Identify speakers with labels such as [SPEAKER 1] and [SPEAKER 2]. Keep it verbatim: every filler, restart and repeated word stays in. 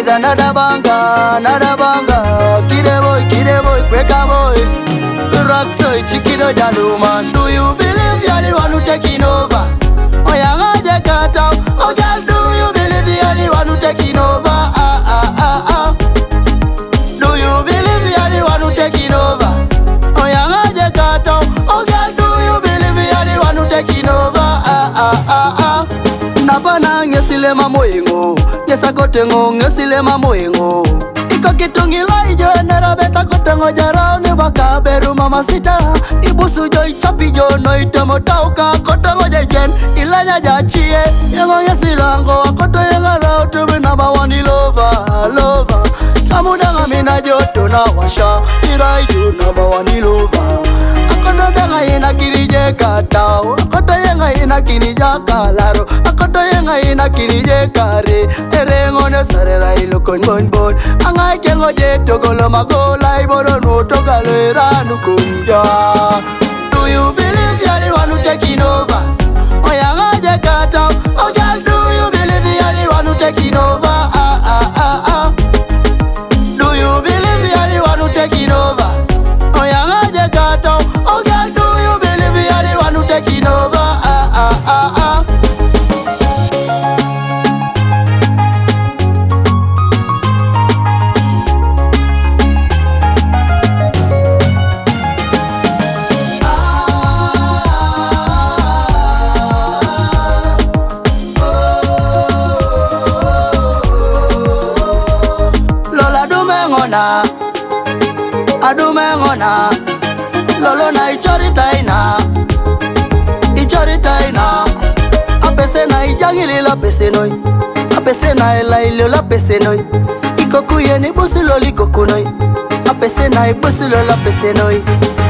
[SPEAKER 1] with another banga, another banga. Kide boy, kide boy, kweka boy. Rock so chikido jaluman. Do you believe you're the one who taking over? Oh yeah, I cut out. Oh girl, do you believe you're the one who taking over? Ah ah ah ah. Do you believe you're the one who taking over? Oh yeah, I cut out. Oh girl, do you believe you're the one who taking over? Ah ah ah ah. Napana ngesile mamoingo, ngesakotengo ngesile mamoingo. Iko kitungila ijo nera beta kotengo jarao ni bakaberu mama sita. Ibusu jo ichapi jo no itemo tauka kotengo jejen ilanya jachie. Yengo ngesirango akoto yenga rao tubi number one lover, lover. Chamudanga mina joto na washa irai ju number one lover. Akoto denga ina kirije katao, akoto yenga ina kinija kalaro, akoto yenga ina kinije kare. Erengo ne sarera ilukon bon bon. Angai kengo jeto golo magola iboro no togalo iranu kunja. Do you believe you're the one who taking over? Oh yeah, ngaje kata. Oh girl, do you believe you're the one who taking over? Ah ah ah ah. Do you believe you're the one who taking over? Oh yeah, ngaje kata. Oh girl, do you believe you're the one who taking over? Ah ah ah ah. Adumengona lolo na ichori taina, ichori taina. Apese na ijangili la pese noi, apese na elailo la pese noi. Ikokuye ni busulo likokunoi, apese na ibusulo la pese noi.